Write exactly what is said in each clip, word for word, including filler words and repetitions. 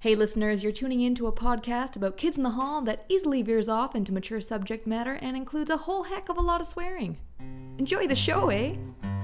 Hey listeners, you're tuning in to a podcast about kids in the hall that easily veers off into mature subject matter and includes a whole heck of a lot of swearing. Enjoy the show, eh?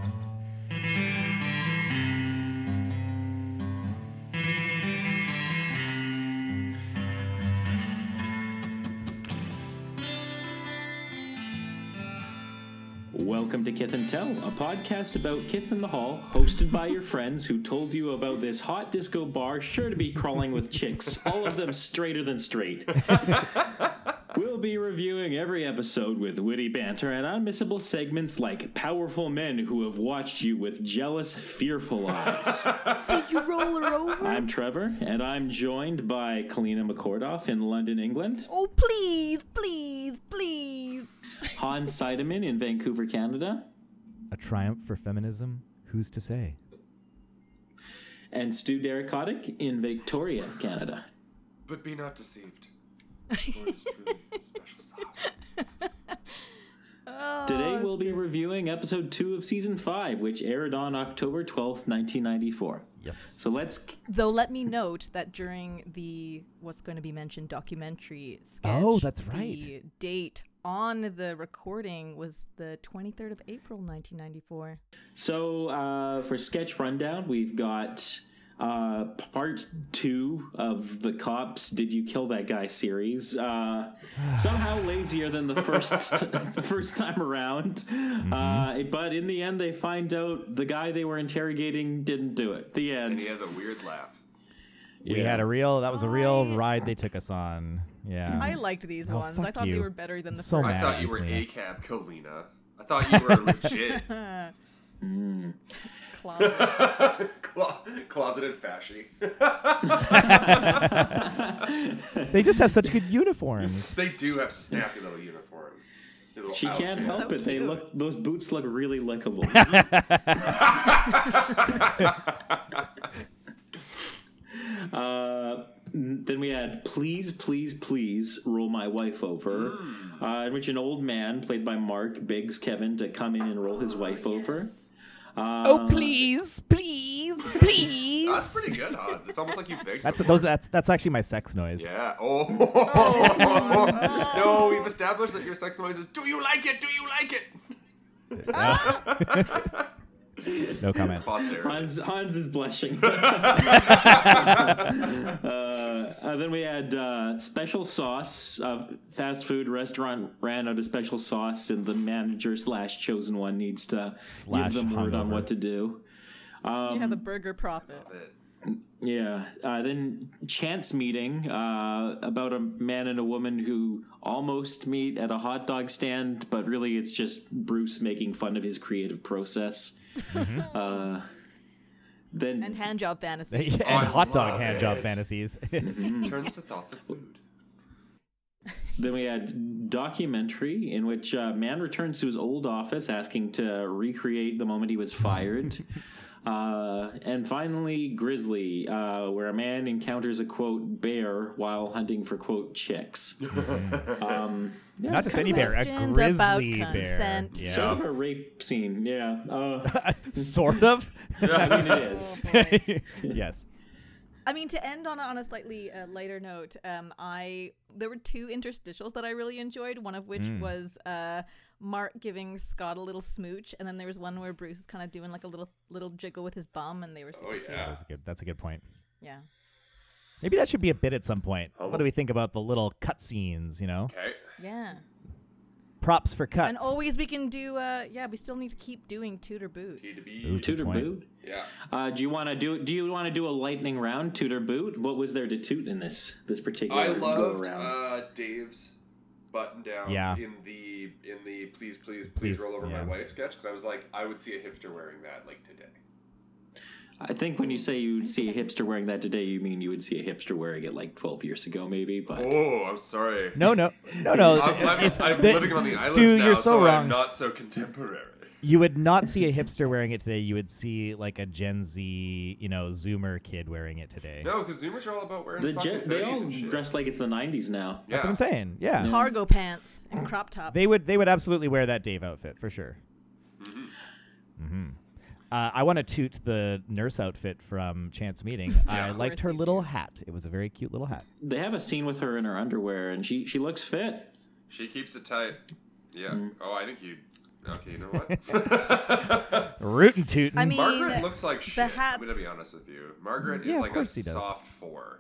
Welcome to Kith and Tell, a podcast about Kith in the Hall, hosted by your friends who told you about this hot disco bar sure to be crawling with chicks, all of them straighter than straight. We'll be reviewing every episode with witty banter and unmissable segments like powerful men who have watched you with jealous, fearful eyes. Did you roll her over? I'm Trevor, and I'm joined by Kalina McCordoff in London, England. Oh, please, please, please. Hans Seidemann in Vancouver, Canada. A triumph for feminism? Who's to say? And Stu Derikotic in Victoria, Canada. But be not deceived. For it is truly special sauce. Oh, Today we'll be reviewing episode two of season five, which aired on October twelfth, nineteen ninety-four. Yes. So let's... Though let me note that during the what's going to be mentioned documentary sketch, Oh, that's right. the date on the recording was the twenty-third of April, nineteen ninety-four. So uh, for sketch rundown, we've got uh, part two of the Cops Did You Kill That Guy series. Uh, somehow lazier than the first t- first time around. Mm-hmm. Uh, but in the end, they find out the guy they were interrogating didn't do it. The end. And he has a weird laugh. We Yeah. had a real, that was a real I- ride they took us on. Yeah. I liked these Oh, ones. I fuck thought you. they were better than the So first. I mad thought at you you, were Kalina. A C A B, Kalina. I thought you were legit. Mm. Closet. Clo- closeted fashy. They just have such good uniforms. They do have snappy little uniforms. Little She can't outfits. help So it. They cute. look; those boots look really lickable. uh, then we had "Please, Please, Please Roll My Wife Over," uh, in which an old man played by Mark begs Kevin to come in and roll his wife over. Uh, Oh, please, please, please. That's pretty good, Hans. It's almost like you begged That's before. those. That's that's actually my sex noise. Yeah. Oh. No, we've established that your sex noise is, do you like it? Do you like it? No comment. Posterity. Hans, Hans is blushing. uh, uh, then we had uh, special sauce. Uh, fast food restaurant ran out of special sauce, and the manager slash chosen one needs to Slash give them word on hungover. what to do. Um, Yeah, the burger profit. yeah. Uh, then chance meeting uh, about a man and a woman who almost meet at a hot dog stand, but really it's just Bruce making fun of his creative process. Uh, then And handjob fantasy. and I hot dog love hand job it. fantasies. Turns to thoughts of food. Then we had documentary in which a man returns to his old office asking to recreate the moment he was fired. uh, and finally, Grizzly, uh, where a man encounters a, quote, bear while hunting for, quote, chicks. um, yeah, Not it's just kind any of bear, a Questions about grizzly bear. consent. Yeah. Sort of a rape scene, yeah. Uh, Sort of. I mean, it is. Oh, boy. Yes. I mean, to end on a, on a slightly uh, lighter note, um, I there were two interstitials that I really enjoyed. One of which Mm. was uh, Mark giving Scott a little smooch, and then there was one where Bruce was kind of doing like a little little jiggle with his bum, and they were super Oh, cute. yeah. That's a good. That's a good point. Yeah. Maybe that should be a bit at some point. Oh. What do we think about the little cutscenes? You know, Okay. Yeah. props for cuts. And always we can do. Uh, yeah, we still need to keep doing Toot or Boot. T to B. Ooh, Toot or point. boot? Yeah. Uh, do you want to do? Do you want to do a lightning round, toot or boot? What was there to toot in this this particular I go loved around? uh, Dave's button down Yeah. in the in the please please please, Please, roll over yeah. my wife sketch, because I was like, I would see a hipster wearing that like today. I think when you say you would see a hipster wearing that today, you mean you would see a hipster wearing it like twelve years ago, maybe. But Oh, I'm sorry. No, no, no, no. I'm, I'm, it's, I'm the- living on the Stu, island now, you're so, so wrong. I'm not so contemporary. You would not see a hipster wearing it today. You would see like a Gen Z, you know, Zoomer kid wearing it today. No, because Zoomers are all about wearing the fucking gen- they hoodies all and shit. dress like it's the nineties now. Yeah. That's what I'm saying. Yeah. Cargo pants and crop tops. They would they would absolutely wear that Dave outfit for sure. Mm-hmm. Uh, I want to toot the nurse outfit from Chance Meeting. I Of liked course her you little do. hat. It was a very cute little hat. They have a scene with her in her underwear, and she she looks fit. She keeps it tight. Yeah. Mm. Oh, I think you. Okay, you know what? Root and tootin'. I mean, Margaret looks like shit. hats- I'm gonna be honest with you. Margaret Yeah, is of like a course he does. soft four.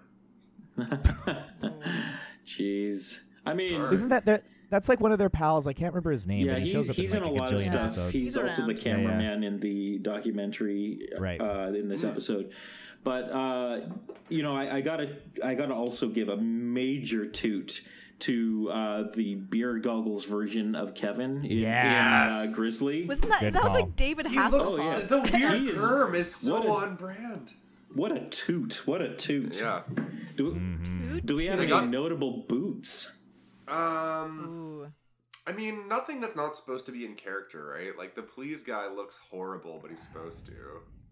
Jeez. I mean, Sorry. Isn't that their, that's like one of their pals? I can't remember his name. yeah, but he he's, shows up he's in, in, like, a lot of gajillion stuff. episodes. He's, He's also the around. Yeah, yeah. cameraman in the documentary Right. uh, in this episode. But uh, you know, I, I gotta I gotta also give a major toot to uh, the beer goggles version of Kevin in, Yes. in uh, Grizzly. Wasn't that Good that was call. like David He Hasselhoff? looks. Oh, yeah. The weird He is- term is so what a- on brand. What a toot! What a toot! Yeah. Do, Mm-hmm. do we have They any got- notable boots? Um. Ooh. I mean, nothing that's not supposed to be in character, right? Like the please guy looks horrible, but he's supposed to.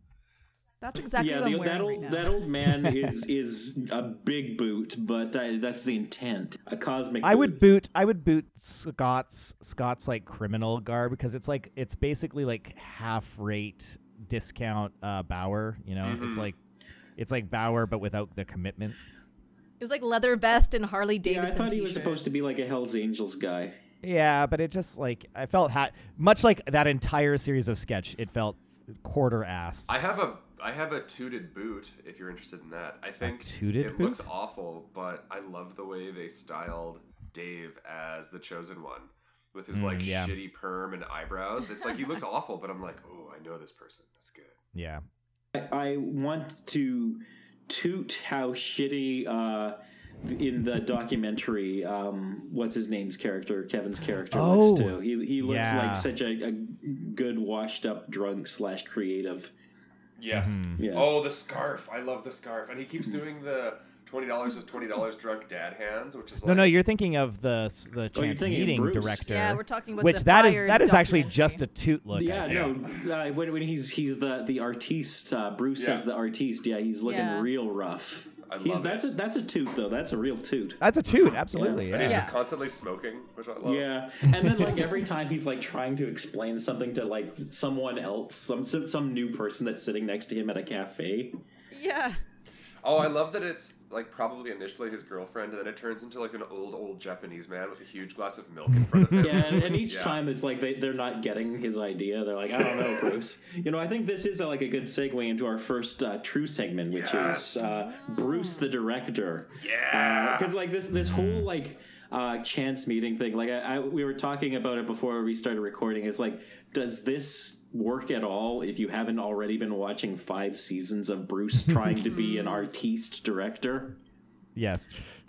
That's exactly yeah, what the, I'm that wearing old right now. that old man is is a big boot, but uh, that's the intent. A cosmic. I would boot. boot. I would boot Scott's Scott's like criminal garb because it's like it's basically like half rate discount uh, Bauer. You know, it's Mhm. like it's like Bauer but without the commitment. It was like leather vest and Harley Yeah, Davidson I thought he was t-shirt. supposed to be like a Hell's Angels guy. Yeah, but it just like I felt ha- much like that entire series of sketch. It felt quarter assed. I have a I have a tooted boot. If you're interested in that, I think tooted it boot? looks awful, but I love the way they styled Dave as the chosen one with his Mm, like yeah. shitty perm and eyebrows. It's like he looks awful, but I'm like, oh, I know this person. That's good. Yeah. I, I want to toot how shitty uh, in the documentary. Um, what's his name's character? Kevin's character Oh, looks too. He he looks yeah. like such a, a good washed up drunk slash creative. Yes. Mhm. Yeah. Oh, the scarf. I love the scarf, and he keeps doing the twenty dollars is twenty dollars drunk dad hands, which is No, like, no, you're thinking of the the Oh, you're Chance thinking of Meeting Bruce. director. Yeah, we're talking about which the that is Fired that is actually documentary. just a toot look. I Yeah, think. no. Uh, when, when he's he's the the artiste, uh, Bruce Yeah. says the artiste. Yeah, he's looking Yeah. real rough. I He's, love that's it. a that's a toot though. That's a real toot. That's a toot, absolutely. And he's Yeah. just constantly smoking, which I love. Yeah, and then like every time he's like trying to explain something to like someone else, some some, some new person that's sitting next to him at a cafe. Yeah. Oh, I love that it's like probably initially his girlfriend, and then it turns into like an old, old Japanese man with a huge glass of milk in front of him. Yeah, and, and each Yeah. time it's like they, they're not getting his idea. They're like, I don't know, Bruce. You know, I think this is a, like a good segue into our first uh, true segment, which Yes. is uh, Bruce the director. Yeah. Because like this this whole like uh, chance meeting thing, like I, I we were talking about it before we started recording. It's like, does this work at all if you haven't already been watching five seasons of Bruce trying to be an artiste director? Yes.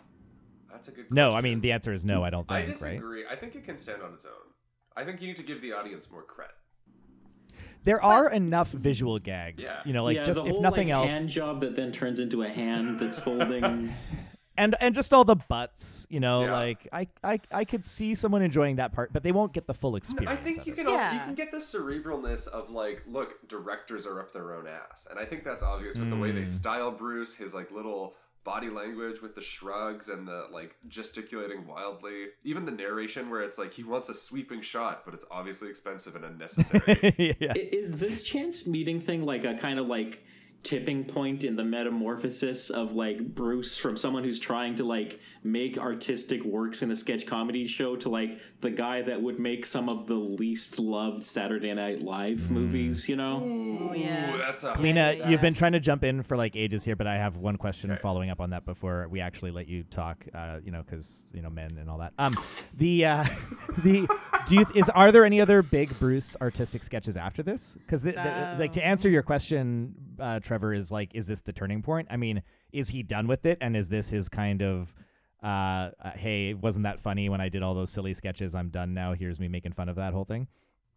That's a good No, I question. mean the answer is no. I don't I think. Right. disagree. I think it can stand on its own. I think you need to give the audience more credit. There are enough visual gags. Yeah. You know, like yeah, just the if whole, nothing like, else, hand job that then turns into a hand that's holding. and and just all the butts. You know, Yeah. like I, I I could see someone enjoying that part, but they won't get the full experience. I think of you it. can also you Yeah. can get the cerebralness of like, look, directors are up their own ass, and I think that's obvious with the way they Mm. style Bruce, his like little body language with the shrugs and the like gesticulating wildly, even the narration where it's like he wants a sweeping shot, but it's obviously expensive and unnecessary. yeah. I- Is this chance meeting thing like a kind of like tipping point in the metamorphosis of like Bruce from someone who's trying to like make artistic works in a sketch comedy show to like the guy that would make some of the least loved Saturday Night Live movies, you know? Ooh, yeah. that's a Lena, that's- you've been trying to jump in for like ages here, but I have one question Okay. following up on that before we actually let you talk. Uh, you know, because you know men and all that. Um, the uh, the do you is are there any other big Bruce artistic sketches after this? Because like to answer your question, uh, Trevor, is like, is this the turning point? I mean, is he done with it, and is this his kind of uh, uh hey, wasn't that funny when I did all those silly sketches? I'm done now. Here's me making fun of that whole thing.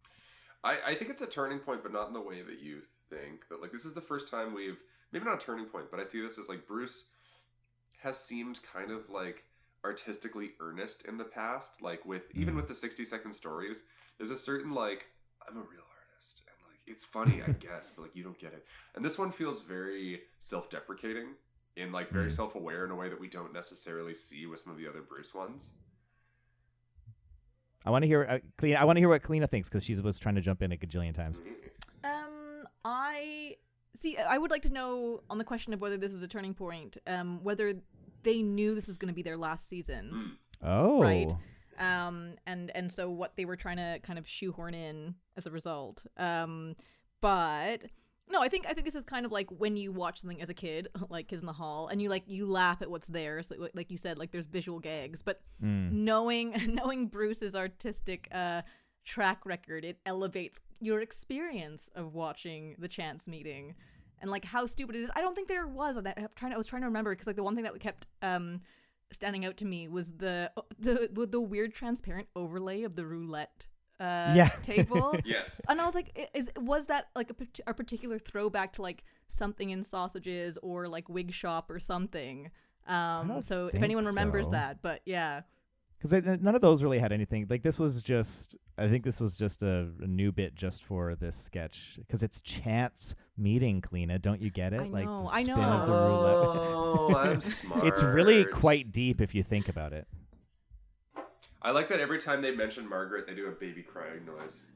I, I think it's a turning point, but not in the way that you think. That like this is the first time we've maybe not a turning point, but I see this as like Bruce has seemed kind of like artistically earnest in the past. Like with even with the sixty second stories, there's a certain like I'm a real artist and like it's funny, I guess, but like you don't get it. And this one feels very self deprecating and like very Mm. self aware in a way that we don't necessarily see with some of the other Bruce ones. I want to hear uh, Kalina, I want to hear what Kalina thinks because she was trying to jump in a gajillion times. Um, I see. I would like to know on the question of whether this was a turning point, um, whether they knew this was going to be their last season, Mm. Oh, right? Um, and and so what they were trying to kind of shoehorn in as a result. Um, but no, I think I think this is kind of like when you watch something as a kid, like Kids in the Hall, and you like you laugh at what's there. So like you said, like there's visual gags, but Mm. knowing knowing Bruce's artistic uh track record, it elevates your experience of watching the Chance Meeting and like how stupid it is. I don't think there was. And I, I'm trying to, I was trying to remember because like the one thing that kept um standing out to me was the the the, the weird transparent overlay of the roulette uh Yeah. table. Yes. And I was like, i- is was that like a, part- a particular throwback to like something in Sausages or like Wig Shop or something? Um, don't so if think anyone remembers so. that, but yeah. Because none of those really had anything. Like this was just, I think this was just a, a new bit just for this sketch. Because it's Chance Meeting, Kalina. Don't you get it? I like know, the I spin know. of the roulette. Oh, I'm smart. It's really quite deep if you think about it. I like that every time they mention Margaret, they do a baby crying noise.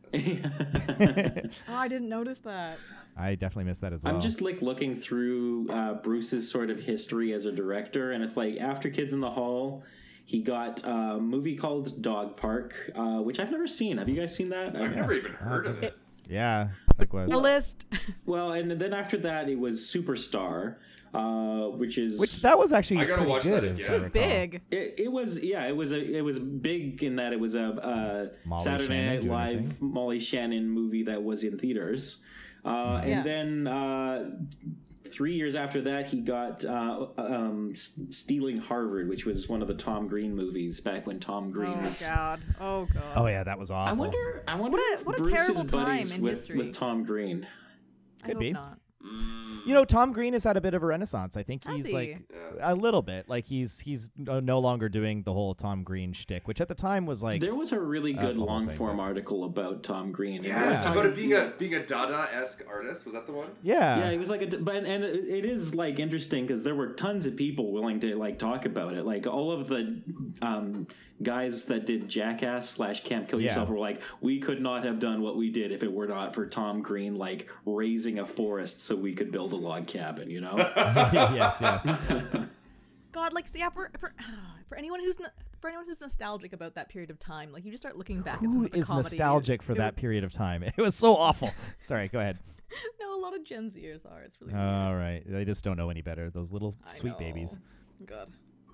Oh, I didn't notice that. I definitely missed that as well. I'm just like looking through uh, Bruce's sort of history as a director, and it's like after Kids in the Hall, he got a movie called Dog Park, uh, which I've never seen. Have you guys seen that? I've never even heard of it. yeah, likewise. The list. Well, and then after that, it was Superstar, uh, which is Which that was actually I gotta pretty watch good. that as again. I It was recall. big. It, it was yeah it was a it was big in that it was a, a Molly Saturday Shannon Night do Live anything? Molly Shannon movie that was in theaters, uh, and Yeah. then uh, three years after that he got uh, um, S- Stealing Harvard, which was one of the Tom Green movies back when Tom Green Oh was. god. Oh god. Oh yeah, that was awful. I wonder. I wonder What a- if what a Bruce terrible is time buddies in with, history. with Tom Green. I Could hope be. not. Mm. You know, Tom Green has had a bit of a renaissance. I think Has he's he? like Yeah. a little bit. Like he's he's no no longer doing the whole Tom Green shtick, which at the time was like There was a really uh, good the whole long thing, form but- article about Tom Green. Yes, Yeah. about it being a being a Dada-esque artist. Was that the one? yeah. Yeah, he was like a, but and it it is like interesting because there were tons of people willing to like talk about it. Like all of the um, guys that did Jackass slash Camp Kill Yeah. Yourself were like, we could not have done what we did if it were not for Tom Green like raising a forest so we could build a log cabin. You know? yes, yes. God, like, yeah, for, for, for anyone who's no, for anyone who's nostalgic about that period of time, like, you just start looking back at some Who of the is comedy. nostalgic for It that was- period of time? It was so awful. Sorry, go ahead. No, a lot of Gen Zers are. It's really weird. All right, they just don't know any better. Those little I sweet know. babies. God.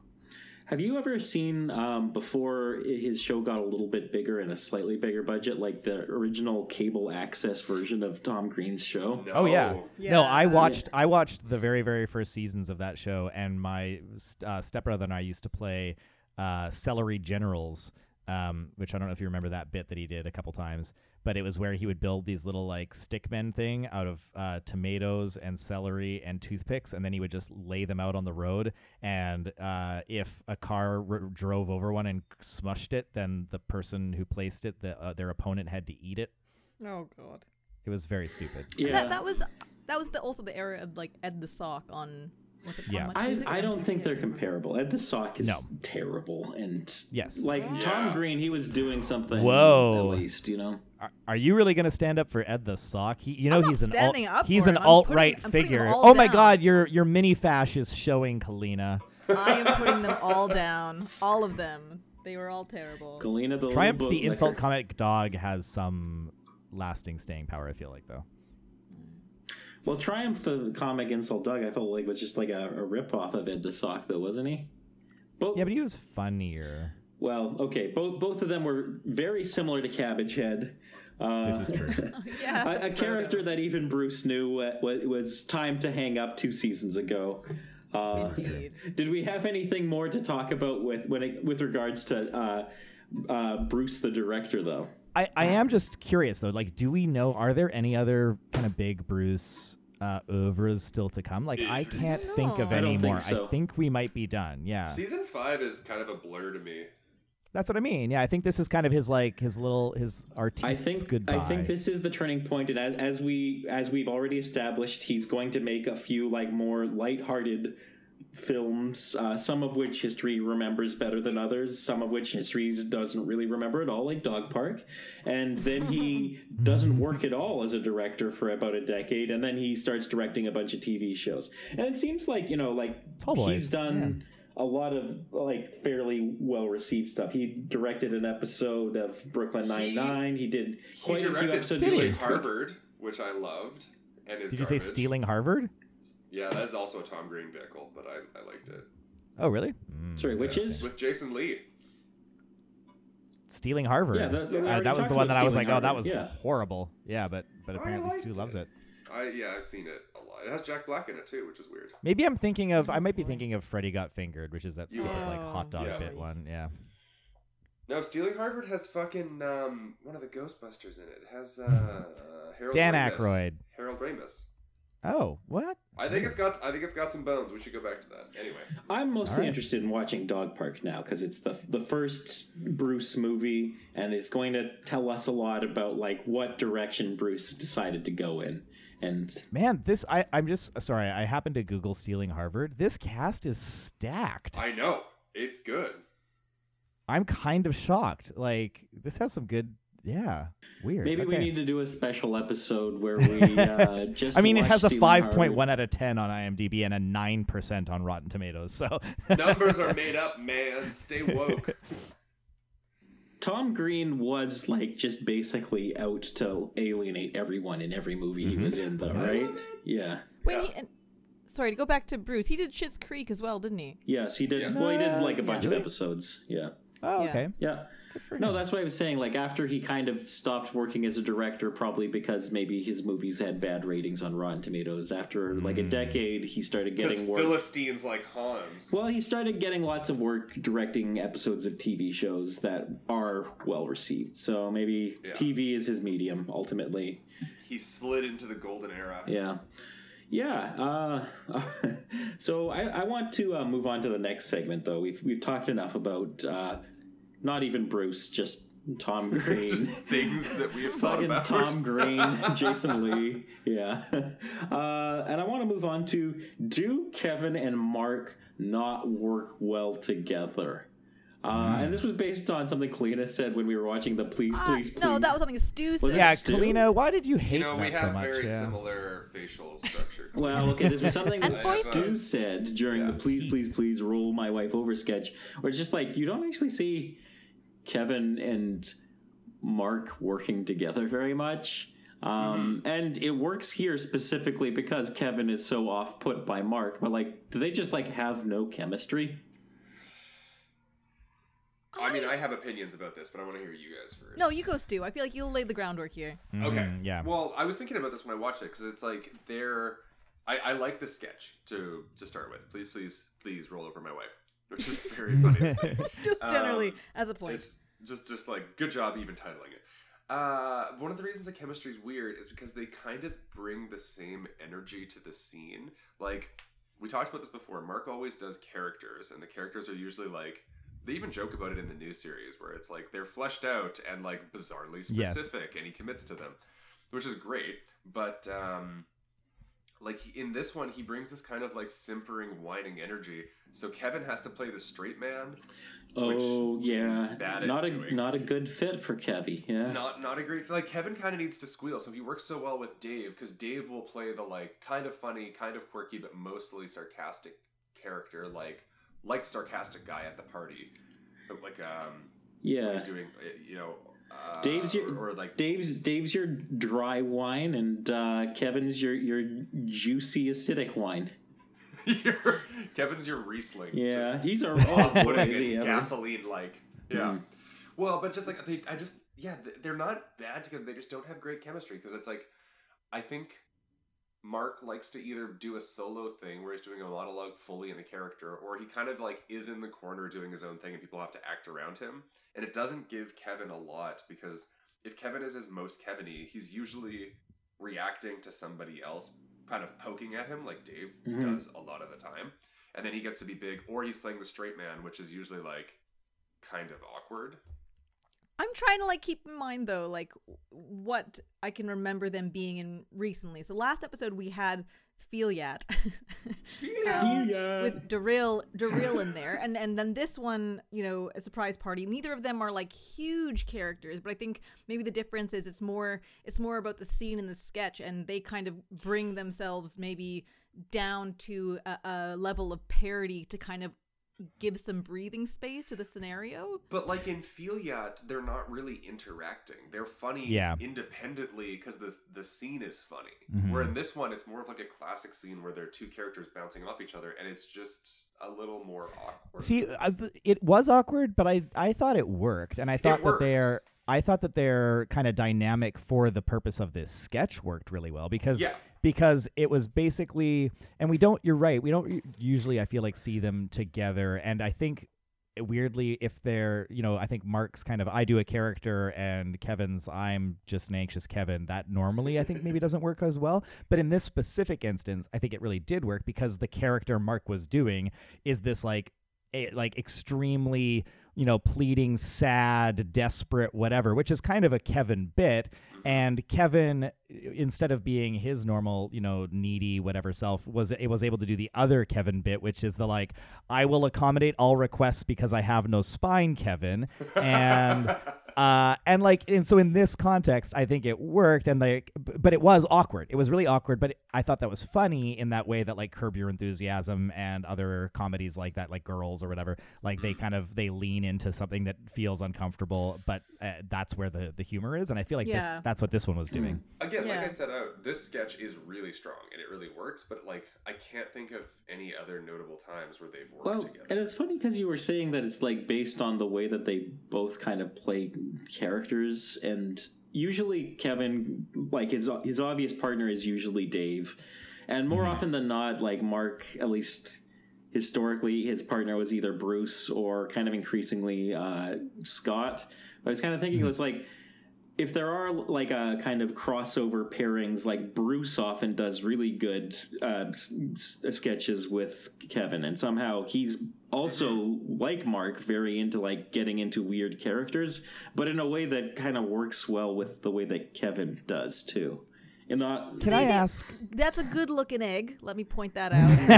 Have you ever seen um, before his show got a little bit bigger and a slightly bigger budget, like the original cable access version of Tom Green's show? No. Oh yeah. No, I Yeah. watched I watched the very very first seasons of that show, and my uh, stepbrother and I used to play uh, Celery Generals, um, which I don't know if you remember that bit that he did a couple times, but it was where he would build these little like stickmen thing out of uh, tomatoes and celery and toothpicks, and then he would just lay them out on the road. And uh, if a car r- drove over one and smushed it, then the person who placed it, the, uh, their opponent, had to eat it. Oh God. It was very stupid. Yeah, That, that was that was the, also the era of like Ed the Sock on. Was it on Yeah. Much I, Music? I don't think they're comparable. Ed the Sock is No. terrible, and Yes. like Yeah. Tom Green, he was doing something. Whoa. At least you know. Are, are you really going to stand up for Ed the Sock? He, you know, I'm not he's an alt, standing up he's for an him. I'm alt putting- right I'm putting them figure. all Oh my down. God, your your mini fash is showing, Kalina. I am putting them all down, all of them. They were all terrible. Galena the Triumph little the bootlicker. Insult Comic Dog has some lasting staying power. I feel like though. Well, Triumph the comic Insult Dog, I felt like was just like a, a rip off of Ed the Sock, though, wasn't he? Both, Yeah, but he was funnier. well, okay, both both of them were very similar to Cabbage Head. Uh, This is true. Yeah. a, a character that even Bruce knew uh, wa- was time to hang up two seasons ago. Uh, Indeed. did we have anything more to talk about with when it, with regards to uh, uh, Bruce the director, though? I, I am just curious though. Like, do we know? Are there any other kind of big Bruce uh, oeuvres still to come? Like, I can't don't think of know. I don't any think more. so. I think we might be done. Yeah, Season five is kind of a blur to me. that's what I mean. Yeah, I think this is kind of his like his little his artist's I think goodbye. I think this is the turning point, and as, as we as we've already established, he's going to make a few like more lighthearted films, uh, some of which history remembers better than others, some of which history doesn't really remember at all, like Dog Park. And then he doesn't work at all as a director for about a decade, and then he starts directing a bunch of T V shows. And it seems like, you know, like Tall he's Boys, done a lot of like fairly well received stuff. He directed an episode of Brooklyn Nine-Nine. He did He quite a few directed episodes Stealing of Harvard, which I loved, and is Did you garbage. say Stealing Harvard? Yeah, that's also a Tom Green vehicle, but I, I liked it. Oh, really? Mm, Sorry, which is? With Jason Lee. Stealing Harvard. Yeah, that- we Uh, already that was talked the one about that I was Stealing like, oh, that Harvard, was yeah. horrible. Yeah, but but I apparently Stu liked loves it. I yeah, I've seen it a lot. It has Jack Black in it too, which is weird. Maybe I'm thinking of. I might be thinking of Freddy Got Fingered, which is that You stupid are. like hot dog Yeah. bit one. Yeah. No, Stealing Harvard has fucking um, one of the Ghostbusters in it. It has uh, Harold Dan Ramis. Aykroyd. Harold Ramis. Oh, what? I think it's got. I think it's got some bones. We should go back to that. Anyway, I'm mostly All right. interested in watching Dog Park now because it's the the first Bruce movie, and it's going to tell us a lot about like what direction Bruce decided to go in. And Man, this I I'm just sorry. I happened to Google Stealing Harvard. This cast is stacked. I know it's good. I'm kind of shocked. Like this has some good. Yeah, weird. maybe we Okay. need to do a special episode where we uh, just. I mean, it watch has a Stealing five point one Harvard. out of ten on IMDb and a nine percent on Rotten Tomatoes. So Numbers are made up, man. Stay woke. Tom Green was like just basically out to alienate everyone in every movie he was in, though, right? Yeah. Wait, Yeah. he, and, sorry to go back to Bruce. He did Schitt's Creek as well, didn't he? Yes, he did. Yeah. Well, he did Uh, like a bunch yeah. of episodes. Yeah. oh, Yeah. okay. Yeah. Good for No, him. that's what I was saying. Like after he kind of stopped working as a director, probably because maybe his movies had bad ratings on Rotten Tomatoes. After like a Mm. decade, he started Because getting work. Philistines like Hans. Well, he started getting lots of work directing episodes of T V shows that are well received. So maybe Yeah. T V is his medium ultimately. He slid into the golden era. Yeah. Yeah. Uh, so I, I want to uh, move on to the next segment, though. We've we've talked enough about uh, not even Bruce, just Tom Green. Just things that we have thought Fucking about. Tom Green, Jason Lee, yeah. Uh, and I want to move on to, do Kevin and Mark not work well together? Uh, And this was based on something Kalina said when we were watching the Please, Uh, Please, Please. no, that was something Stu Was said. it Yeah, Stu? Kalina, why did you hate You know, that we so have much? very yeah. similar facial structure. Well, okay, this was something that And voices. Stu said during Yeah. the Please, Please, Please Roll My Wife Over sketch, where it's just like, you don't actually see Kevin and Mark working together very much. Um, Mm-hmm. And it works here specifically because Kevin is so off put by Mark. But, like, do they just, like, have no chemistry? I mean, I have opinions about this, but I want to hear you guys first. No, you go, Stu. I feel like you'll lay the groundwork here. Okay. Mhm, yeah. Well, I was thinking about this when I watched it because it's like they're. I, I like the sketch to to start with. Please, please, please roll over my wife, which is very funny to say. Just generally, Um, as a point. It's just just like good job even titling it. Uh, one of the reasons the chemistry is weird is because they kind of bring the same energy to the scene. Like we talked about this before. Mark always does characters, and the characters are usually like. They even joke about it in the new series where it's like they're fleshed out and like bizarrely Yes. specific, and he commits to them, which is great. But um, like in this one, he brings this kind of like simpering, whining energy. So Kevin has to play the straight man. Oh, Which yeah. he's bad at Not a, doing. not a good fit for Kevy, yeah. Not not a great like Kevin kind of needs to squeal, so he works so well with Dave because Dave will play the like kind of funny, kind of quirky, but mostly sarcastic character, like like sarcastic guy at the party, but like um yeah. he's doing uh, you know uh, Dave's your or, or like Dave's Dave's your dry wine, and uh, Kevin's your your juicy acidic wine. your, Kevin's your Riesling. Yeah, just he's a off-putting is he and ever? gasoline like yeah. Mm. Well, but just like they, I just yeah, th- they're not bad together. They just don't have great chemistry because it's like I think Mark likes to either do a solo thing where he's doing a monologue fully in a character, or he kind of like is in the corner doing his own thing and people have to act around him. And it doesn't give Kevin a lot because if Kevin is his most Kevin-y, he's usually reacting to somebody else kind of poking at him like Dave Mhm. does a lot of the time. And then he gets to be big, or he's playing the straight man, which is usually like kind of awkward. I'm trying to like keep in mind though, like what I can remember them being in recently. So last episode we had Feliat um, with Daryl Daryl in there, and and then this one, you know, a surprise party. Neither of them are like huge characters, but I think maybe the difference is it's more it's more about the scene in the sketch, and they kind of bring themselves maybe down to a, a level of parody to kind of give some breathing space to the scenario. But like in Feliat, they're not really interacting. They're funny yeah. independently because the the scene is funny. Mm-hmm. Where in this one, it's more of like a classic scene where there are two characters bouncing off each other, and it's just a little more awkward. See, I, it was awkward, but I I thought it worked, and I thought that they're I thought that their kind of dynamic for the purpose of this sketch worked really well because. Yeah. Because it was basically, and we don't, you're right, we don't usually, I feel like, see them together. And I think, weirdly, if they're, you know, I think Mark's kind of, I do a character, and Kevin's, I'm just an anxious Kevin. That normally, I think, maybe doesn't work as well. But in this specific instance, I think it really did work because the character Mark was doing is this, like, a, like extremely, you know, pleading, sad, desperate, whatever, which is kind of a Kevin bit. And Kevin, instead of being his normal, you know, needy, whatever self, was it was able to do the other Kevin bit, which is the like, I will accommodate all requests because I have no spine, Kevin. And uh, and like, and so in this context, I think it worked. And like, but it was awkward. It was really awkward. But I thought that was funny in that way that like Curb Your Enthusiasm and other comedies like that, like Girls or whatever, like they kind of they lean into something that feels uncomfortable, but uh, that's where the the humor is. And I feel like yeah. this that's what this one was doing. Again, yeah. like I said out, this sketch is really strong and it really works, but like I can't think of any other notable times where they've worked well, together. And it's funny because you were saying that it's like based on the way that they both kind of play characters, and usually Kevin, like his his obvious partner is usually Dave, and more mm-hmm. often than not, like Mark, at least historically, his partner was either Bruce or kind of increasingly uh, Scott. I was kind of thinking mm-hmm. it was like, if there are like a kind of crossover pairings, like Bruce often does really good uh, s- s- sketches with Kevin, and somehow he's also, like Mark, very into like getting into weird characters, but in a way that kind of works well with the way that Kevin does too. And not, Can they, I they, ask? That's a good-looking egg. Let me point that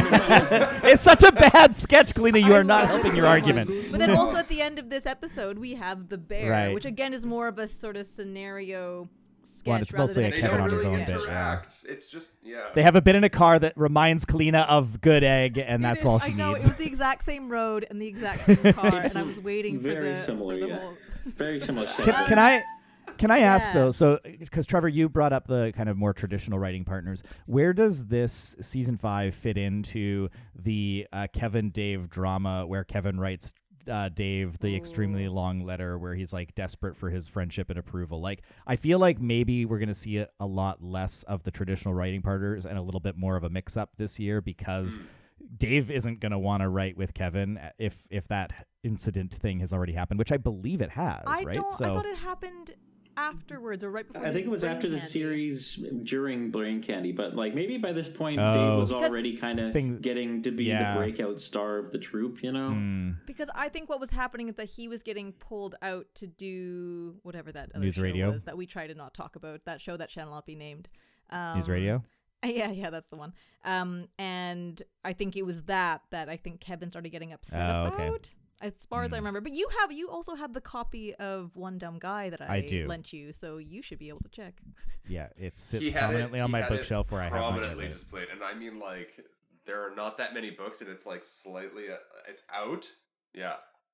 out. It's such a bad sketch, Kalina. You are not helping your argument. But then also at the end of this episode, we have the bear, Right. which again is more of a sort of scenario sketch. Well, it's rather mostly than a they Kevin don't on his really own bit, interact. It's just, yeah. They have a bit in a car that reminds Kalina of Good Egg, and It that's is- all she I know, needs. it was the exact same road and the exact same car, and I was waiting for very the, similar, for the yeah. whole... very similar. Can, setup. can I can I ask Yeah. though? So, because Trevor, you brought up the kind of more traditional writing partners. Where does this season five fit into the uh, Kevin Dave drama, where Kevin writes uh, Dave the extremely long letter, where he's like desperate for his friendship and approval? Like, I feel like maybe we're gonna see a, a lot less of the traditional writing partners and a little bit more of a mix-up this year because. Dave isn't going to want to write with Kevin if if that incident thing has already happened, which I believe it has, I right? don't. So I thought it happened afterwards or right before. I the think it was Brain after the Candy. series during Brain Candy, but like maybe by this point Oh. Dave was Because already kind of thing- getting to be yeah. the breakout star of the troupe, you know? mm, Because I think what was happening is that he was getting pulled out to do whatever that other News show Radio? was that we try to not talk about. That show that shall not be named. Um, News Radio. Yeah, yeah, that's the one. Um, and I think it was that that I think Kevin started getting upset Oh, about, okay. as far as I Mm. remember. But you have, you also have the copy of One Dumb Guy that I, I do. lent you, so you should be able to check. Yeah, it sits He had it, prominently on he my had it bookshelf where I have my prominently Gateway. displayed, and I mean like there are not that many books, and it's like slightly, uh, it's out. Yeah.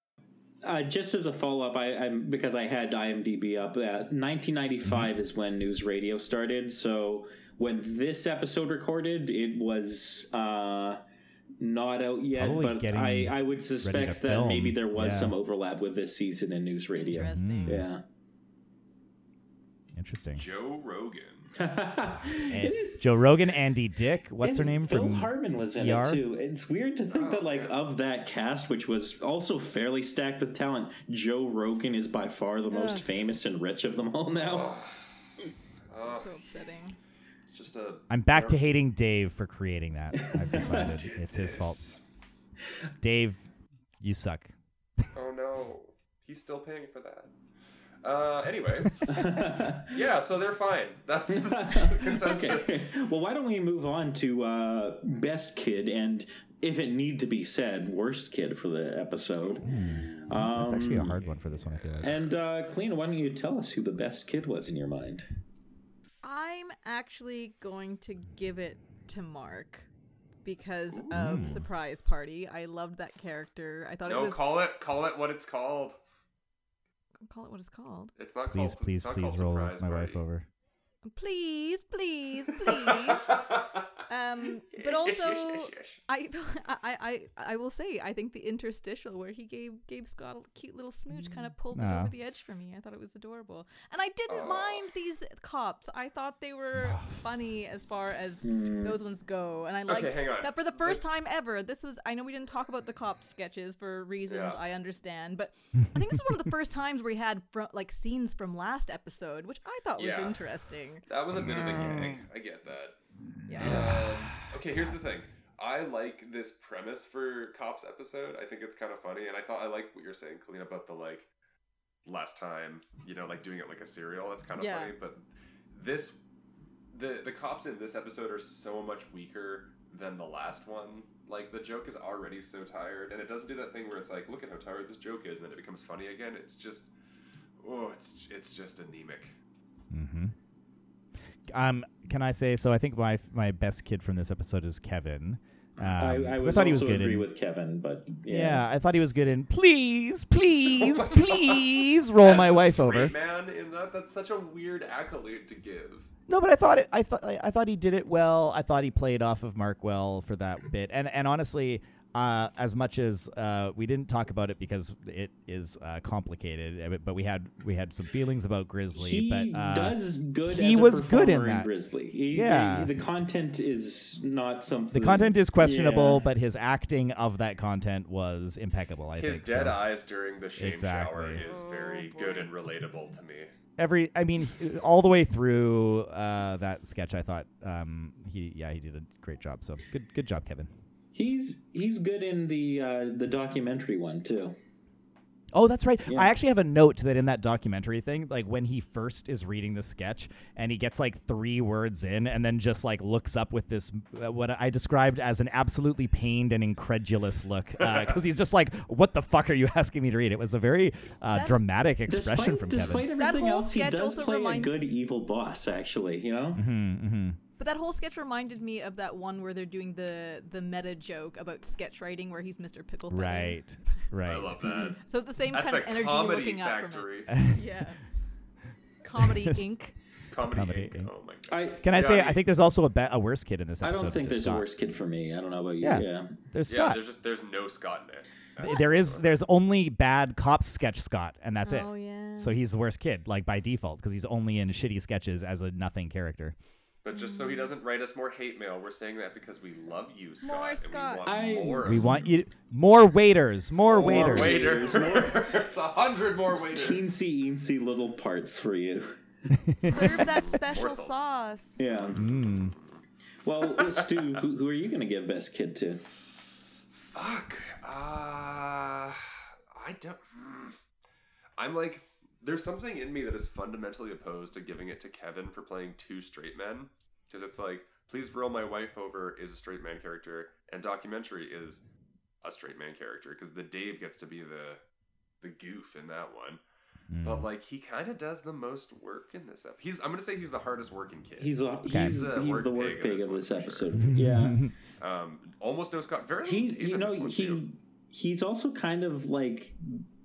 Uh, just as a follow-up, I, I'm because I had IMDb up. Uh, nineteen ninety-five Mm-hmm. is when News Radio started. So when this episode recorded, it was uh, not out yet. Probably but getting I, I would ready suspect to that film. maybe there was Yeah. some overlap with this season in News Radio. Interesting. Mm. Yeah. Interesting. Joe Rogan. And Joe Rogan, Andy Dick. What's her And name Phil from Hartman was in E R? it too. It's weird to think Oh, that, like, man. of that cast, which was also fairly stacked with talent, Joe Rogan is by far the most Ugh. famous and rich of them all now. Oh, oh, So upsetting. it's just a. I'm back to hating Dave for creating that. I've decided Did it's his this. fault. Dave, you suck. Oh no, he's still paying for that. Uh, anyway, yeah, so they're fine. That's the consensus. Okay. Well, why don't we move on to uh, best kid and, if it need to be said, worst kid for the episode. Hmm. Um, That's actually a hard one for this one, I feel like. And uh, Kalina, why don't you tell us who the best kid was in your mind? I'm actually going to give it to Mark because of Surprise Party. I loved that character. I thought No, it was. call it, call it what it's called. Call it what it's called. It's not Please, called. please, it's not please called roll Surprise my Party. wife over. Please, please, please. um, but also, I, I, I, I will say, I think the interstitial where he gave gave Scott a cute little smooch kind of pulled it Ah. over the edge for me. I thought it was adorable, and I didn't Oh. mind these cops. I thought they were funny as far as Hmm. those ones go, and I liked Okay, hang on. that for the first time ever. This was I know we didn't talk about the cop sketches for reasons Yeah. I understand, but I think this is one of the first times we had fr- like scenes from last episode, which I thought was Yeah. interesting. That was a bit of a gag. I get that. Yeah. Um, okay, here's the thing. I like this premise for Cops episode. I think it's kind of funny, and I thought I like what you're saying, Kalina, about the like last time, you know, like doing it like a serial. That's kind of Yeah. funny. But this, the the cops in this episode are so much weaker than the last one. Like the joke is already so tired, and it doesn't do that thing where it's like, look at how tired this joke is, and then it becomes funny again. It's just, oh, it's it's just anemic. Mm-hmm. Um, can I say so? I think my my best kid from this episode is Kevin. Um, I, 'cause I, I was thought he was also good agree in. with Kevin, but yeah. Yeah, I thought he was good in. Please, please, please roll As my the wife straight over. man in that, that's such a weird accolade to give. No, but I thought it. I thought. I thought he did it well. I thought he played off of Mark well for that bit. And and honestly, uh, as much as uh, we didn't talk about it because it is uh, complicated, uh, but we had we had some feelings about Grizzly. He but uh, does good. he as a was good in performer that. Grizzly. He- Yeah. the, the content is not something. the content is questionable, Yeah. but his acting of that content was impeccable. I His think dead so. eyes during the shame shower Exactly. is Oh, very boy. good and relatable to me. Every, I mean, all the way through uh, that sketch, I thought um, he, yeah, he did a great job. So good, good job, Kevin. He's he's good in the uh, the documentary one too. Oh, that's right. Yeah. I actually have a note that in that documentary thing, like when he first is reading the sketch and he gets like three words in and then just like looks up with this, uh, what I described as an absolutely pained and incredulous look. Because he's just like, what the fuck are you asking me to read? It was a very uh, That- dramatic expression Despite, from despite Kevin. everything whole else, he sketch does also play reminds- a good evil boss. Actually, you know. Mm-hmm, mm-hmm. But that whole sketch reminded me of that one where they're doing the the meta joke about sketch writing where he's Mister Pickle Feather. Right, right. I love that. So it's the same At kind the of energy Comedy looking up from Factory. it. Yeah. Comedy Incorporated. Comedy, Comedy Inc. Inc. Oh my god. I Can I Yeah, say, I- I think there's also a, be- a worse kid in this I episode. don't think than there's Scott. a worse kid for me. I don't know about you. Yeah. Yeah. There's Yeah, Scott. there's just there's no Scott in it. That's- There is there's only bad cops sketch Scott, and that's Oh it. yeah. So he's the worst kid, like by default, because he's only in shitty sketches as a nothing character. But just so he doesn't write us more hate mail, we're saying that because we love you, Scott. More and Scott. We want I- more. We want you more waiters, more, more waiters. waiters. It's a hundred more waiters. Teensy eensy little parts for you. Serve that special Morsels. sauce. Yeah. Mm. Well, Stu, who, who are you going to give best kid to? Fuck. Uh, I don't. hmm. I'm like, there's something in me that is fundamentally opposed to giving it to Kevin for playing two straight men. Because it's like, Please Roll My Wife Over is a straight man character, and Documentary is a straight man character. Because the Dave gets to be the the goof in that one. Mm. But like, he kind of does the most work in this episode. He's I'm gonna say he's the hardest working kid. He's a, Okay. he's, He's a he's work the pig work in pig this of one this for sure. episode. Yeah. um, almost no Scott. Very little He, Dave you in know, this one, too. he he's also kind of like,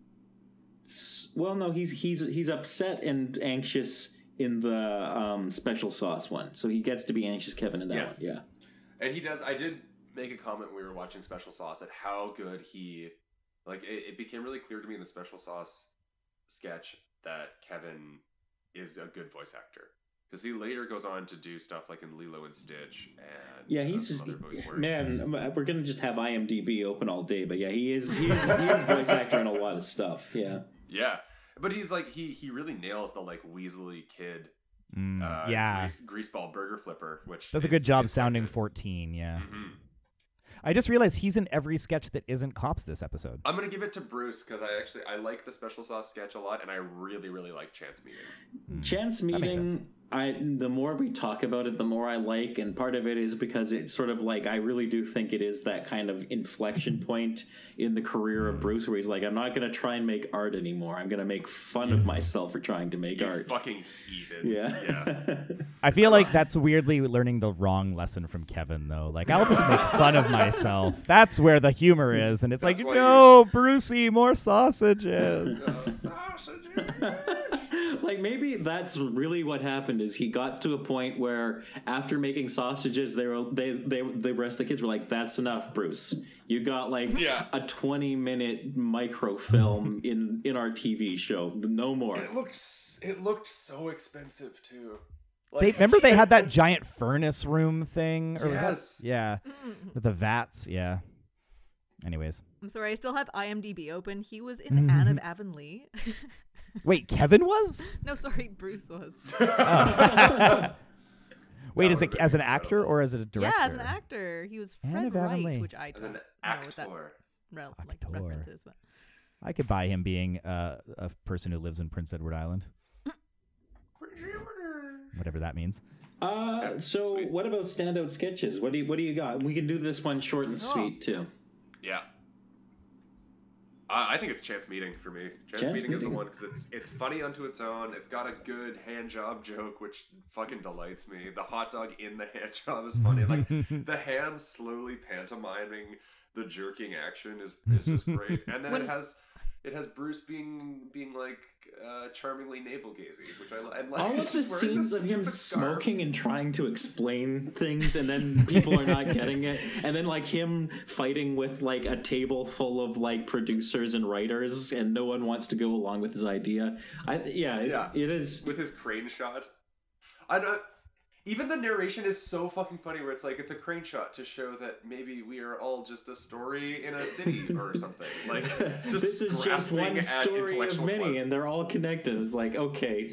s- well, no, he's he's he's upset and anxious in the um, special sauce one, so he gets to be anxious Kevin in that Yes. one. Yeah. And he does. I did make a comment when we were watching Special Sauce at how good he, like, it, it became really clear to me in the Special Sauce sketch that Kevin is a good voice actor because he later goes on to do stuff like in Lilo and Stitch and Yeah, uh, he's some just, other voice work. man. We're gonna just have IMDb open all day, but yeah, he is he is, he is voice actor in a lot of stuff. Yeah. Yeah, but he's like he he really nails the like weaselly kid. Mm, Uh, yeah, grease, greaseball burger flipper, which does a is- good job is like sounding a- fourteen. Yeah. Mhm. I just realized he's in every sketch that isn't Cops this episode. I'm gonna give it to Bruce because I actually I like the special sauce sketch a lot, and I really really like Chance Meeting. Mm. Chance That makes sense. Meeting, I the more we talk about it, the more I like, and part of it is because it's sort of like I really do think it is that kind of inflection point in the career of Bruce, where he's like, I'm not going to try and make art anymore. I'm going to make fun of myself for trying to make You art. fucking heathens. Yeah. yeah. I feel like that's weirdly learning the wrong lesson from Kevin, though. Like, I'll just make fun of myself. That's where the humor is. And it's That's like, why no, Brucey, more sausages. Like maybe that's really what happened is he got to a point where after making sausages they were they they the rest of the kids were like, that's enough, Bruce, you got like Yeah. a twenty minute microfilm in in our T V show, no more. It looked s- it looked so expensive too. They, Like, remember they had that giant furnace room thing? Or was that- Yes. yeah. With the vats. Yeah. Anyways. I'm sorry, I still have IMDb open. He was in Anne of Avonlea. Wait, Kevin was? No, sorry, Bruce was. Oh. Wait, That is it would've as been an actor incredible. or as a director? Yeah, as an actor. He was Anne Fred of Avonlea. Wright, which I As don't an know what that actor. rel- like Actor. reference is, but I could buy him being uh, a person who lives in Prince Edward Island. Whatever that means. Uh, Yeah, so sweet. what about standout sketches? What do you what do you got? We can do this one short and Oh. sweet too. Yeah. I I think it's Chance Meeting for me. Chance, Chance Meeting is the Meeting. one because it's it's funny unto its own. It's got a good hand job joke, which fucking delights me. The hot dog in the hand job is funny. Like the hands slowly pantomiming the jerking action is, is just great. And then When- it has it has Bruce being being like uh, charmingly navel gazing, which I li- and like All of the just wearing scenes this of him stupid scarf. smoking and trying to explain things, and then people are not getting it, and then like him fighting with like a table full of like producers and writers, and no one wants to go along with his idea. I yeah, it, Yeah. it is. with his crane shot. I don't. Even the narration is so fucking funny, where it's like it's a crane shot to show that maybe we are all just a story in a city or something. Like just this is just grasping one at story of intellectual many, clout. and they're all connected. It's like okay.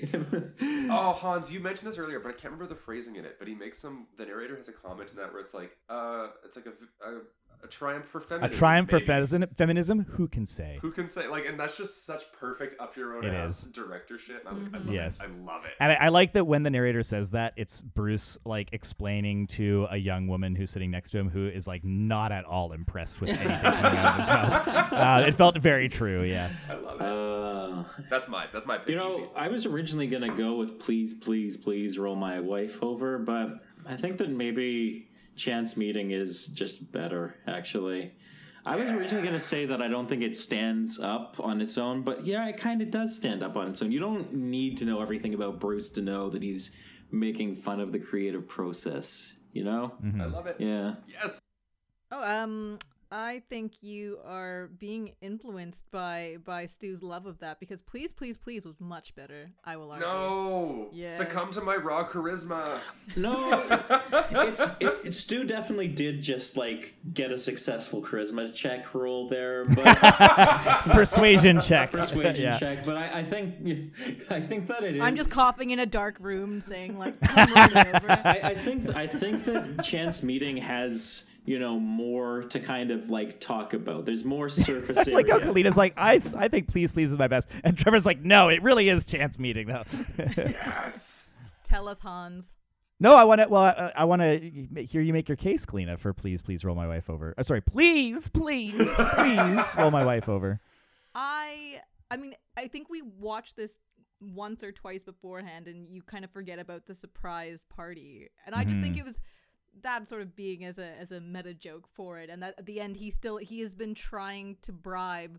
Oh, Hans, you mentioned this earlier, but I can't remember the phrasing in it. But he makes some. The narrator has a comment in that where it's like, uh, it's like a a, a triumph for A feminism. triumph for maybe. feminism, feminism? Who can say? Who can say like, and that's just such perfect up your own It ass is. director shit. And I'm like, I love Yes. it. I love it. And I, I like that when the narrator says that, it's Bruce like explaining to a young woman who's sitting next to him who is like not at all impressed with anything coming out of his mouth. Uh, it felt very true, yeah. I love it. uh, that's my that's my pick. You know, easy. I was originally gonna go with "Please, Please, Please Roll My Wife Over," but I think that maybe Chance Meeting is just better. Actually, I was originally gonna say that I don't think it stands up on its own, but yeah, it kind of does stand up on its own. You don't need to know everything about Bruce to know that he's making fun of the creative process. You know? Mhm. I love it. Yeah. Yes. Oh, um, I think you are being influenced by by Stu's love of that because Please, Please, Please was much better. I will argue. No. Yes. Succumb to my raw charisma. No, it's it, it, Stu definitely did just like get a successful charisma check roll there, but Persuasion check. persuasion Yeah. check. But I, I think I think that it is. I'm just coughing in a dark room saying like, come roll me over. I, I think I think that Chance Meeting has you know more to kind of like talk about. There's more surface area. Like how Kalina's like, I, I think Please Please is my best. And Trevor's like, no, it really is Chance Meeting, though. Yes. Tell us, Hans. No, I want to. Well, I, I want to hear you make your case, Kalina, for Please Please Roll My Wife Over. Uh, sorry, please, please, please roll my wife over. I I mean, I think we watched this once or twice beforehand and you kind of forget about the surprise party. And I just think Mhm. it was that sort of being as a as a meta joke for it, and that at the end he still he has been trying to bribe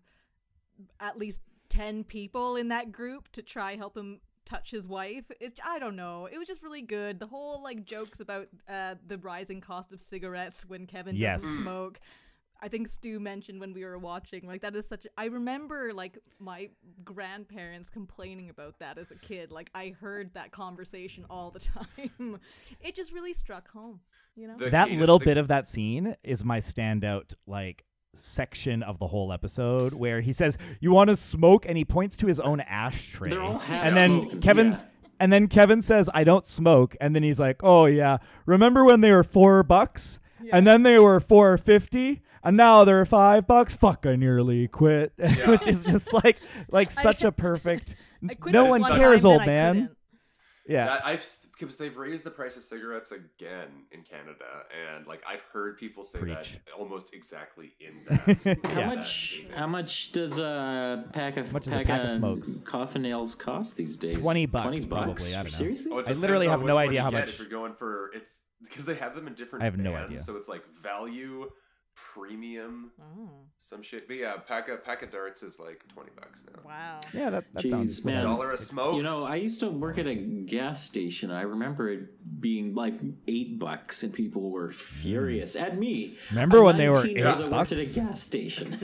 at least ten people in that group to try help him touch his wife. It's I don't know. It was just really good. The whole like jokes about uh the rising cost of cigarettes when Kevin Yes. doesn't smoke. I think Stu mentioned when we were watching, like, that is such a, I remember, like, my grandparents complaining about that as a kid. Like, I heard that conversation all the time. It just really struck home, you know? The That key to- little the- bit of that scene is my standout, like, section of the whole episode where he says, "You want to smoke?" and he points to his own ashtray. They're all half and then smoking, Kevin yeah. and then Kevin says, "I don't smoke." And then he's like, "Oh yeah, remember when they were four bucks?" And then they were four fifty, and now they're five bucks. Fuck, I nearly quit. Yeah. Which is just like like such I- a perfect. I quit No it one one cares, time, old then I man. couldn't. Yeah. That I've because they've raised the price of cigarettes again in Canada, and like I've heard people say Preach. that almost exactly in that. How Yeah. much? How much does a pack of How much does a pack, pack of of smokes? coffin nails cost these days? twenty bucks, Twenty probably, bucks. I don't know. Seriously? Oh, it I literally depends have on no which one idea you how get much- If you're going for it's because they have them in different I have no bands, idea. so it's like value, premium, Oh, some shit. But yeah, pack of pack of darts is like twenty bucks now. wow. Yeah, that, that Jeez, sounds man. Dollar a smoke. You know, I used to work at a gas station. I remember it being like eight bucks, and people were furious at me. Remember a when they were nineteen-year-old eight that worked at a bucks? gas station.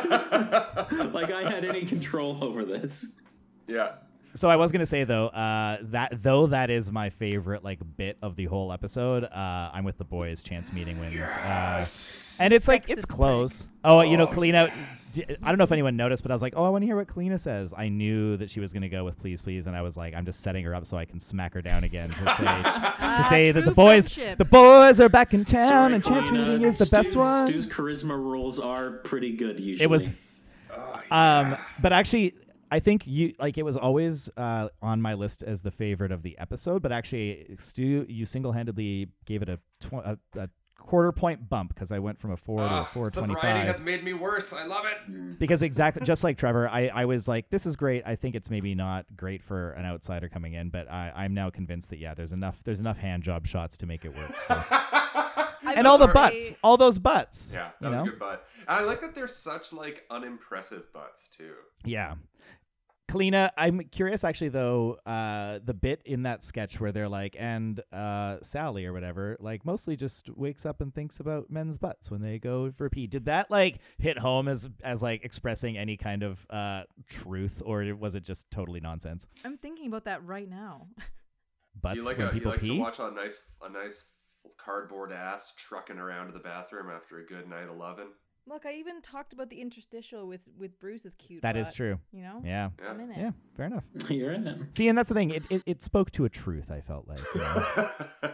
Like I had any control over this. Yeah. So I was gonna say though, uh, that though that is my favorite like bit of the whole episode. Uh, I'm with the boys. Chance meeting wins. Uh, and it's like it's Sexist close. Oh, you know, Oh, Kalina. d- I don't know if anyone noticed, but I was like, oh, I want to hear what Kalina says. I knew that she was gonna go with please, please, and I was like, I'm just setting her up so I can smack her down again to say to Ah, say that the true boys, friendship. the boys are back in town, Sorry, and Chance Kalina. meeting is the best Stu's, one. Stu's charisma rolls are pretty good usually. It was. Oh, Um, but actually, I think you like it was always uh, on my list as the favorite of the episode. But actually, Stu, you single-handedly gave it a, tw- a, a quarter point bump because I went from a four to a Ah, four sobriety twenty-five. has made me worse. I love it. Because exactly, just like Trevor, I, I was like, this is great. I think it's maybe not great for an outsider coming in, but I, I'm now convinced that yeah, there's enough there's enough hand job shots to make it work. So. I And all the would butts, say- all those butts. Yeah, that you was know? a good butt. And I like that they're such like unimpressive butts too. Yeah. Kalina, I'm curious actually though, uh, the bit in that sketch where they're like, and uh, Sally or whatever, like mostly just wakes up and thinks about men's butts when they go for a pee. Did that like hit home as as like expressing any kind of uh, truth, or was it just totally nonsense? I'm thinking about that right now. Butts Do you like when a, you people like pee? to watch a nice a nice cardboard ass trucking around to the bathroom after a good night of loving? Look, I even talked about the interstitial with with Bruce's cute. That is butt, true. You know, Yeah. Yeah. I'm in it. Yeah. Fair enough. You're in it. See, and that's the thing. It it, it spoke to a truth. I felt like. You know?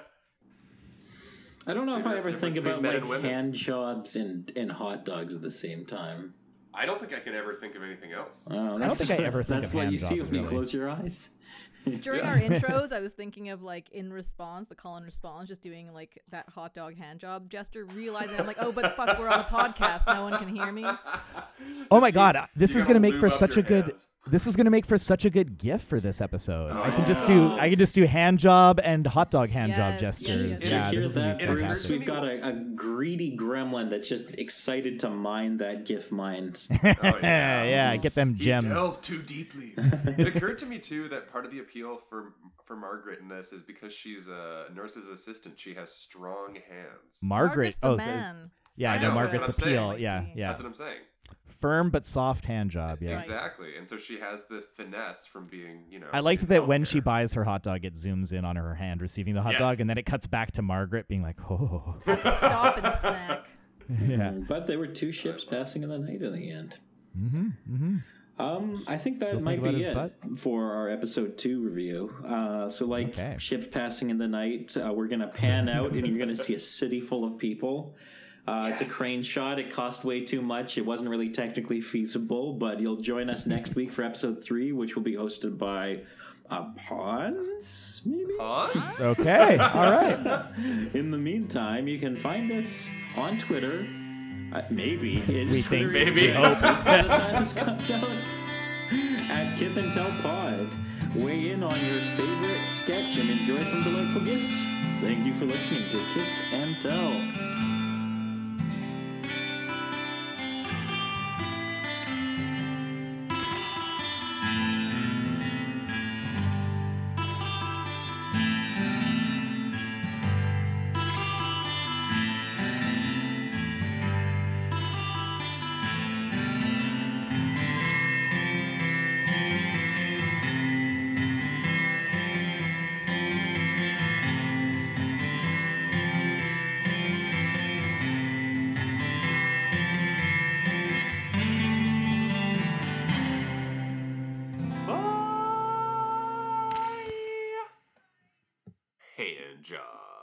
I don't know if Maybe I that's ever the think difference about between men like and women. hand jobs and and hot dogs at the same time. I don't think I can ever think of anything else. Oh, I don't that's- think I ever think That's of what hand you see jobs, when you really. close your eyes. During Yeah. our intros, I was thinking of like in response, the call and response, just doing like that hot dog hand job gesture, realizing I'm like, oh, but fuck, we're on a podcast, no one can hear me. Oh my God! uh, This You is gotta gonna make lube for up such a your good. hands. This is gonna make for such a good GIF for this episode. Oh, I can just do. yeah. I can just do hand job and hot dog hand Yes, job yes, gestures. yes, Did Yeah, you hear this is gonna that, be It occurred Bruce? to fantastic. We've got a, a greedy gremlin that's just excited to mine that GIF mine. Oh, yeah. yeah, get them He gems. delved too deeply. It occurred to me too that part of the appeal for for Margaret in this is because she's a nurse's assistant. She has strong hands. Margaret. Margaret's the Oh, so- man. yeah, I I know know, Margaret's that's what I'm appeal. saying. Yeah, I see. yeah. That's what I'm saying. Firm but soft hand job. Yeah. Right. Exactly. And so she has the finesse from being, you know. I liked in that when she healthcare. buys her hot dog, it zooms in on her hand receiving the hot Yes. dog, and then it cuts back to Margaret being like, "Oh, Stop and snack. yeah." But there were two ships passing in the night in the end. Mm-hmm. Mm-hmm. Um, I think that She'll might think about be his it butt? for our episode two review. Uh, so like Okay. ships passing in the night, uh, we're gonna pan out and you're gonna see a city full of people. Uh, It's a Yes. crane shot. It cost way too much. It wasn't really technically feasible, but you'll join us next week for episode three, which will be hosted by uh, Pons, maybe? Hans? Okay. All right. In the meantime, you can find us on Twitter. Uh, maybe. It's We Twitter think- Maybe. we hope. By the time this comes out. At Kith and Tell Pod. Weigh in on your favorite sketch and enjoy some delightful gifts. Thank you for listening to Kith and Tell. Hand job.